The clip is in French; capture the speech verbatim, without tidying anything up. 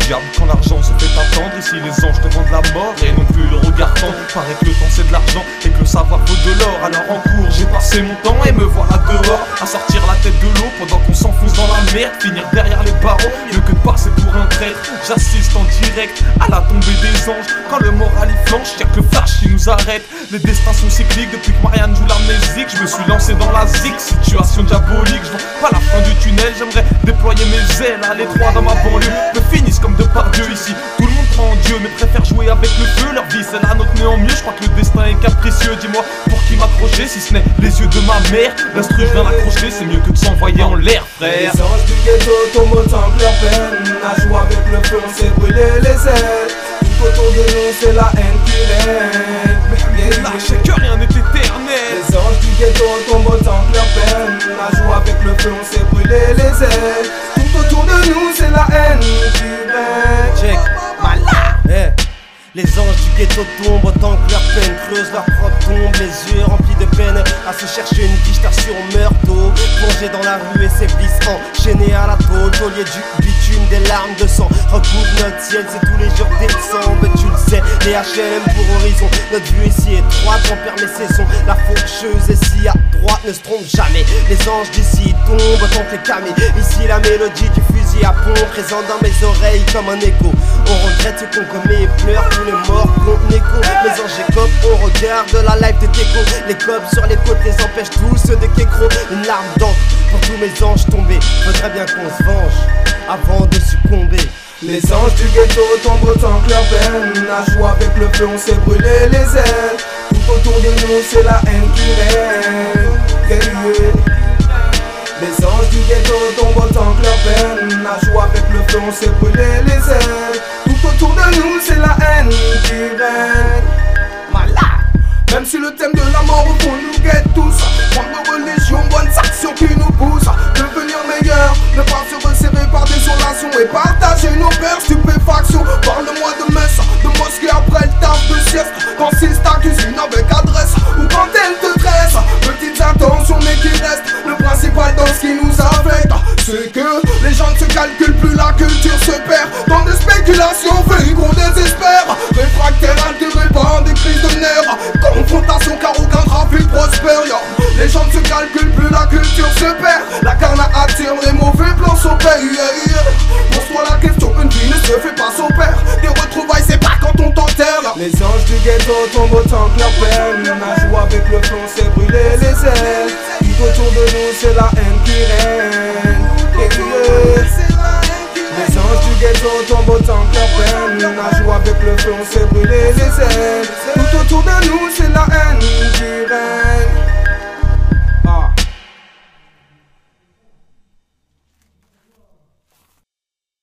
diable quand l'argent se fait attendre. Ici les anges te vendent la mort et non plus le regard tendre. Paraît que le temps c'est de l'argent et que le savoir vaut de l'or. Alors en cours j'ai passé mon temps et me voilà dehors à sortir la tête de l'eau pendant qu'on s'enfonce dans la merde. Finir derrière les barreaux, mieux que de passer pour un traître. J'assiste en direct à la tombée des anges. Quand le moral y flanche, y'a que le flash qui nous arrête. Les destins sont cycliques depuis que Marianne joue l'amnésique. Je me suis lancé dans la zik, situation diabolique. Je vois pas la fin du tunnel, j'aimerais déployer mes ailes à l'étroit dans ma banlieue. Me finissent comme de par Dieu ici. Tout le monde prend en Dieu mais préfère jouer avec le feu. Leur vie c'est la nôtre mais en mieux. Je crois que le destin est capricieux. Dis-moi pour qui m'accrocher si ce n'est les yeux de ma mère. L'instru je viens l'accrocher, c'est mieux que de s'envoyer en l'air frère. Les anges du ghetto tombent autant que leur peine. À jouer avec le feu on s'est brûlé les ailes. Tout autour de nous c'est la haine qui règne. Mais lâchez que rien n'est éternel. Les anges du ghetto tombent autant que leur peine. À jouer avec le feu on s'est brûlé les ailes. Tout autour de nous c'est la haine qui règne. Check, malade hey. Les anges du ghetto tombent autant que leur peine creuse leur propre tombe, les yeux remplis de peine à se chercher une vie sur meurtre. Plongé dans la rue et ses vices enchaînés à la tôle. Taulier du bitume, des larmes de sang recouvrent notre ciel, c'est tous les jours décembre. Tu le sais, les H L M pour horizon. Notre vue ici est étroite, on perd mes saisons. La faucheuse ici à droite ne se trompe jamais. Les anges d'ici tombent autant que les camés. Ici la mélodie du fusil à pompe présente dans mes oreilles comme un écho. On regrette ce qu'on commet et pleure tous les morts qu'on écho. Les anges et copes, on regarde la live de Teco. Les copes sur les côtes les empêchent tous ceux de Kekro. Une larme d'encre pour tous mes anges tombés. Faudrait bien qu'on se venge avant de succomber. Les anges du ghetto tombent autant que leur peine. À jouer avec le feu on s'est brûlé les ailes. Tout autour de nous c'est la haine qui règne. Les anges du ghetto tombent autant que leur peine. À jouer avec le feu on s'est brûlé les ailes. Tout autour de nous c'est la haine qui règne. Malade. Même si le thème de la mort au fond nous guette tous. Prendre religion, bonnes actions qui nous poussent devenir meilleurs. Ne pas se resserrer par désolation et partager nos peurs, stupéfaction. Parle-moi de messe, de mosquée après le taf de sieste. Quand c'est ta cuisine avec adresse ou quand elle te tresse. Petites intentions mais qui restent. Le principal dans ce qui nous affecte, c'est que les gens ne se calculent plus, la culture se perd dans des spéculations, fait qu'on désespère. Réfractaire altéré par des crises de nerfs. Confrontation car aucun trafic prospère. Yo. Les gens ne se calculent plus, la culture se perd. La carna attire, les mauvais plans s'opèrent. Yeah, yeah. Pose-toi la question, une vie ne se fait pas son père. Des retrouvailles c'est pas quand on t'enterre. Les anges du ghetto tombent autant que leur peine. À jouer avec le feu on s'est brûlé les ailes. Tout autour de nous c'est la haine qui règne. Yeah, yeah. Les anges du ghetto tombent autant que leur peine. À jouer avec le feu on s'est brûlé les ailes.